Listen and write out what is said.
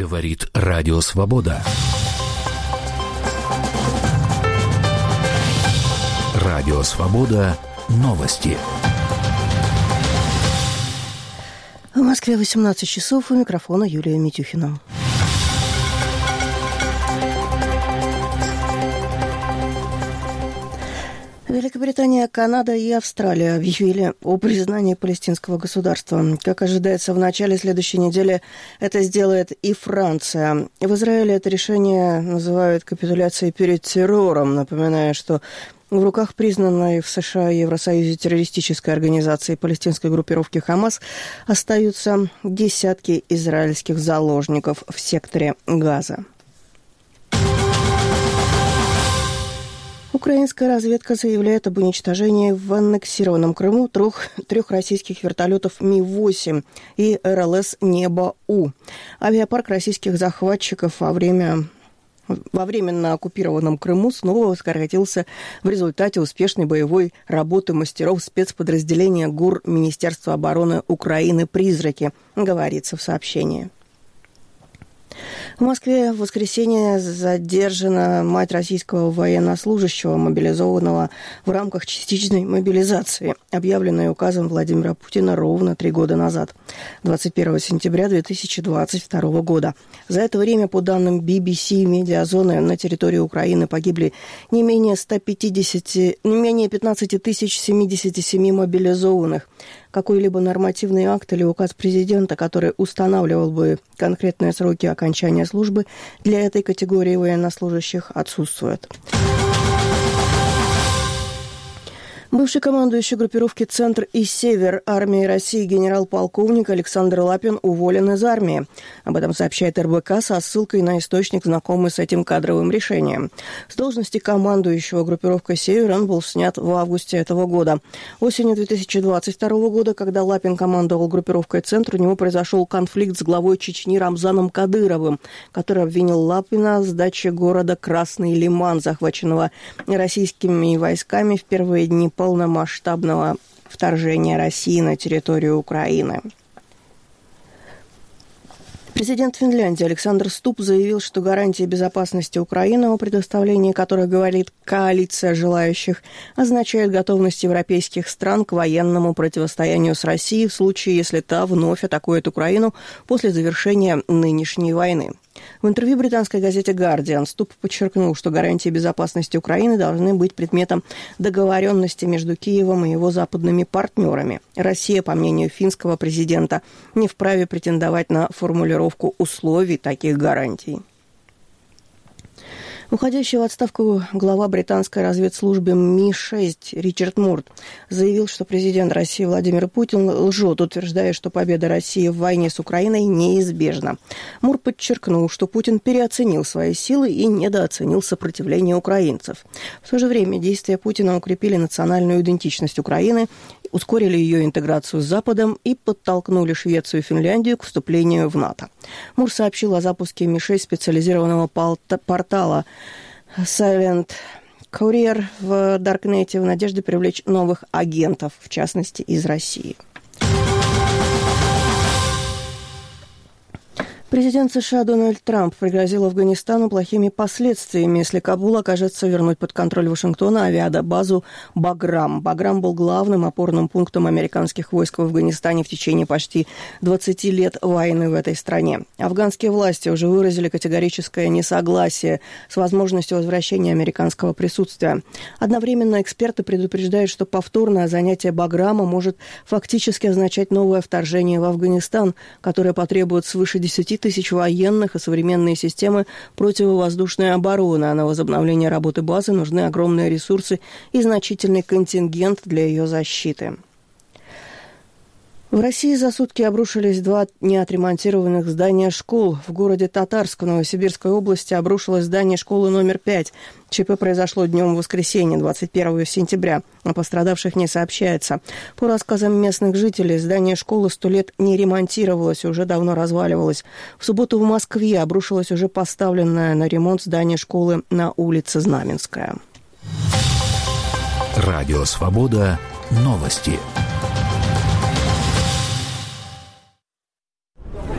Говорит Радио Свобода. Радио Свобода. Новости. В Москве 18 часов. У микрофона Юлия Митюхина. Великобритания, Канада и Австралия объявили о признании палестинского государства. Как ожидается, в начале следующей недели это сделает и Франция. В Израиле это решение называют капитуляцией перед террором, напоминая, что в руках признанной в США и Евросоюзе террористической организации палестинской группировки «Хамас» остаются десятки израильских заложников в секторе Газа. Украинская разведка заявляет об уничтожении в аннексированном Крыму трех российских вертолетов Ми-8 и РЛС «Небо-У». Авиапарк российских захватчиков во временно оккупированном Крыму снова воскоротился в результате успешной боевой работы мастеров спецподразделения ГУР Министерства обороны Украины «Призраки», говорится в сообщении. В Москве в воскресенье задержана мать российского военнослужащего, мобилизованного в рамках частичной мобилизации, объявленной указом Владимира Путина ровно 3 года назад, 21 сентября 2022 года. За это время, по данным BBC «Медиазоны», на территории Украины погибли не менее 15 тысяч 77 мобилизованных. Какой-либо нормативный акт или указ президента, который устанавливал бы конкретные сроки окончания службы для этой категории военнослужащих, отсутствует. Бывший командующий группировки «Центр» и «Север» армии России генерал-полковник Александр Лапин уволен из армии. Об этом сообщает РБК со ссылкой на источник, знакомый с этим кадровым решением. С должности командующего группировкой «Север» он был снят в августе этого года. Осенью 2022 года, когда Лапин командовал группировкой «Центр», у него произошел конфликт с главой Чечни Рамзаном Кадыровым, который обвинил Лапина в сдаче города Красный Лиман, захваченного российскими войсками в первые дни полномасштабного вторжения России на территорию Украины. Президент Финляндии Александр Ступп заявил, что гарантии безопасности Украины, о предоставлении которых говорит коалиция желающих, означает готовность европейских стран к военному противостоянию с Россией в случае, если та вновь атакует Украину после завершения нынешней войны. В интервью британской газете «Гардиан» Ступп подчеркнул, что гарантии безопасности Украины должны быть предметом договоренности между Киевом и его западными партнерами. Россия, по мнению финского президента, не вправе претендовать на формулировку условий таких гарантий. Уходящий в отставку глава британской разведслужбы Ми-6 Ричард Мурд заявил, что президент России Владимир Путин лжет, утверждая, что победа России в войне с Украиной неизбежна. Мурд подчеркнул, что Путин переоценил свои силы и недооценил сопротивление украинцев. В то же время действия Путина укрепили национальную идентичность Украины, ускорили ее интеграцию с Западом и подтолкнули Швецию и Финляндию к вступлению в НАТО. Мурд сообщил о запуске Ми-6 специализированного портала Silent Courier в Даркнете в надежде привлечь новых агентов, в частности, из России. Президент США Дональд Трамп пригрозил Афганистану плохими последствиями, если Кабул окажется вернуть под контроль Вашингтона авиабазу «Баграм». «Баграм» был главным опорным пунктом американских войск в Афганистане в течение почти 20 лет войны в этой стране. Афганские власти уже выразили категорическое несогласие с возможностью возвращения американского присутствия. Одновременно эксперты предупреждают, что повторное занятие «Баграма» может фактически означать новое вторжение в Афганистан, которое потребует свыше 10 тысяч военных и современные системы противовоздушной обороны, а на возобновление работы базы нужны огромные ресурсы и значительный контингент для ее защиты. В России за сутки обрушились 2 неотремонтированных здания школ. В городе Татарск в Новосибирской области обрушилось здание школы номер 5. ЧП произошло днем воскресенья, 21 сентября. О пострадавших не сообщается. По рассказам местных жителей, здание школы 100 лет не ремонтировалось и уже давно разваливалось. В субботу в Москве обрушилось уже поставленное на ремонт здание школы на улице Знаменская. Радио «Свобода». Новости.